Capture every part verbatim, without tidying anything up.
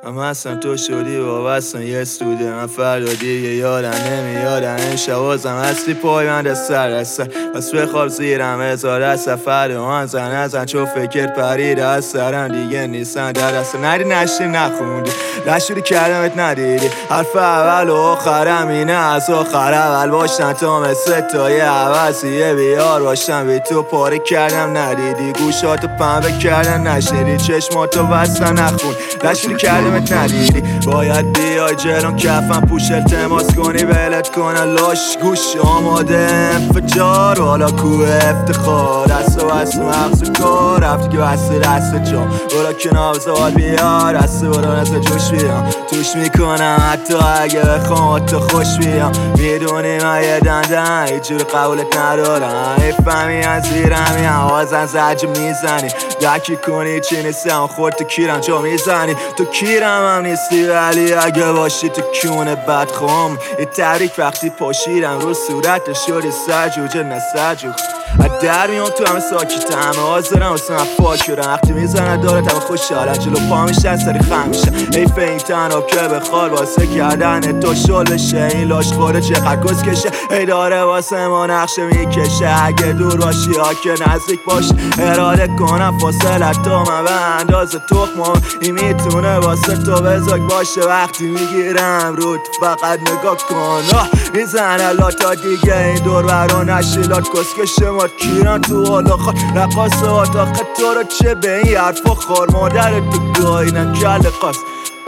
اما اصلا تو شدی وابستن یه سوده من فردا دیگه یادم نمیادم این شوازم اصلی پای من دست سر دست بس بخواب زیرم هزار از سفر آن زن ازن چو فکر پرید از سرم دیگه نیستن در دست ندی نشتی نخوندی نشوری کردمت ندیدی حرف اول و آخرم اینه از آخر اول باشن تا مثل تای عوضیه بیار باشن بی تو پاره کردم ندیدی گوشاتو پنبه کردن نشنیدی چشماتو بستن نخون نشوری کردمت ندیدی باید بیای جلون کفم پوش التماس کنی بلت کنن لاش گوش آماده انفجار حالا کوه افتخار دست و بست مغز کار رفتی که بسته دست جا برا کنار زواد بیار دست برا نزد جوش بیام توش میکنم حتی اگه بخوام تو خوش بیام میدونی من یه دندن هیچ جور قبولت ندارم ایفهمی از زیرم یه آوازن زجر میزنی دکی کنی چی نیستم خورد تو کیرم جا میزنی تو کیرم هم نیستی ولی اگه باشی تو کونه بدخوام یه تبریک وقتی پاشیرم رو صورت شدی سجوجه نه سجوخ از در میام تو همه ساکیت همه حاضرم واسه من فاکرم وقتی میزنه دارت همه خوشحالم جلو پا میشن سری خم میشن حیف این تناب که بخواد واسه کردن تو شل بشه این لاش خوره چقدر کس کشه ای داره واسه ما نقشه میکشه اگه دور باشی ها که نزدیک باش اراده کنم فاصلت تو من به اندازه تخمم این میتونه واسه تو بزاک باشه وقتی میگیرم رود فقط نگاه کن میزنه لاتا دیگه این دور برا نشیلات کسکشه ما کیران تو حالا خود رقاصه ها تا تو رو چه به این حرفا خار مادر تو گاینن کل قاس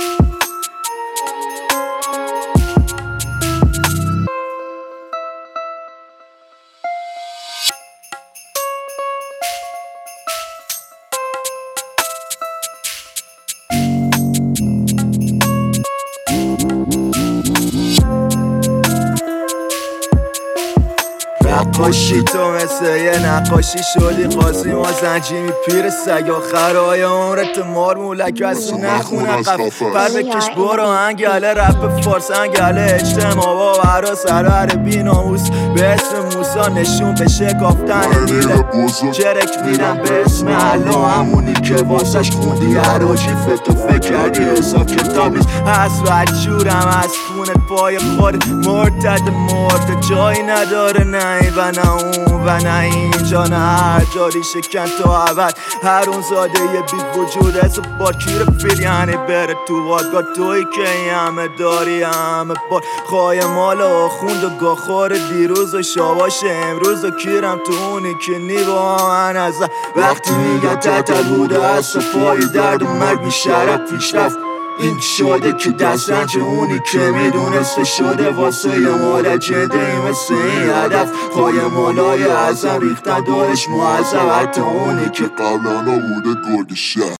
نقاشی تو مثل یه نقاشی شدی خواستیم ما زنجیمی پیر سگ آخرهای عمرت مار مولک از نخونه قف پر بکش برو انگله رپ فارس انگله اجتماع و برا سرور بی ناموس به اسم موسا نشون به شکافتن دیله چرک میدم به اسم الله همونی که واسش خوندی عراجی فتو فکر کردی حساب کتابیست هست و جورم از خونت پای خود مرتد مرد جایی نداره نه و نه اون و نه اینجا نه هر جاری شکن تا عبد هر اون زاده یه بی وجود از بار کیر فیل یعنی بره تو وادگاه توی که این همه داری همه بار خواه مال آخوند و گاخار دیروز و شاباش امروز و کیرم تو اونی که نیبا من از وقتی میگن تتل بوده از پای درد و مرگ بیشرف پیشرفت این شده که دستنج اونی که میدونسته شده واسه یه مادر جده ای مثل این هدف خواهی مالای ازم ریختن دارش معذب حتی اونی که قبلا بوده گرد شهر